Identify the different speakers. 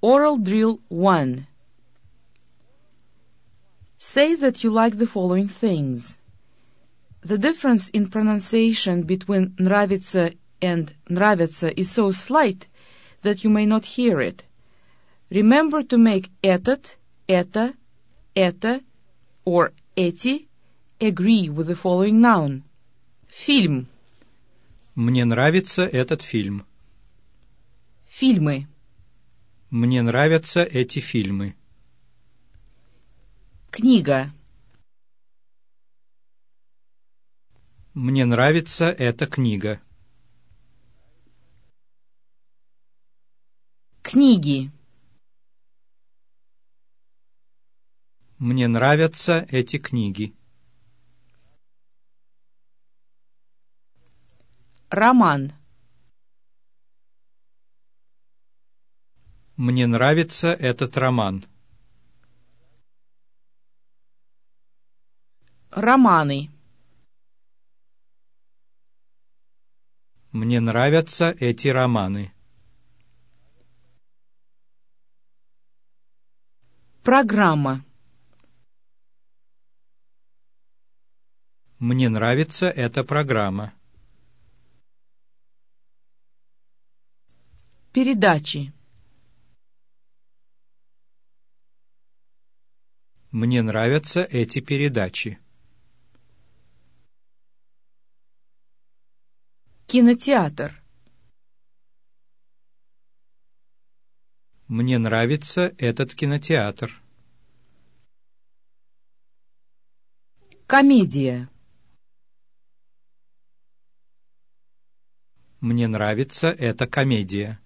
Speaker 1: Oral Drill 1. Say that you like the following things. The difference in pronunciation between нравится and нравятся is so slight that you may not hear it. Remember to make этот, это, or эти agree with the following noun. Фильм.
Speaker 2: Мне нравится этот фильм.
Speaker 1: Фильмы.
Speaker 2: Мне нравятся эти фильмы.
Speaker 1: Книга.
Speaker 2: Мне нравится эта книга.
Speaker 1: Книги.
Speaker 2: Мне нравятся эти книги.
Speaker 1: Роман.
Speaker 2: Мне нравится этот роман.
Speaker 1: Романы.
Speaker 2: Мне нравятся эти романы.
Speaker 1: Программа.
Speaker 2: Мне нравится эта программа.
Speaker 1: Передачи.
Speaker 2: Мне нравятся эти передачи.
Speaker 1: Кинотеатр.
Speaker 2: Мне нравится этот кинотеатр.
Speaker 1: Комедия.
Speaker 2: Мне нравится эта комедия.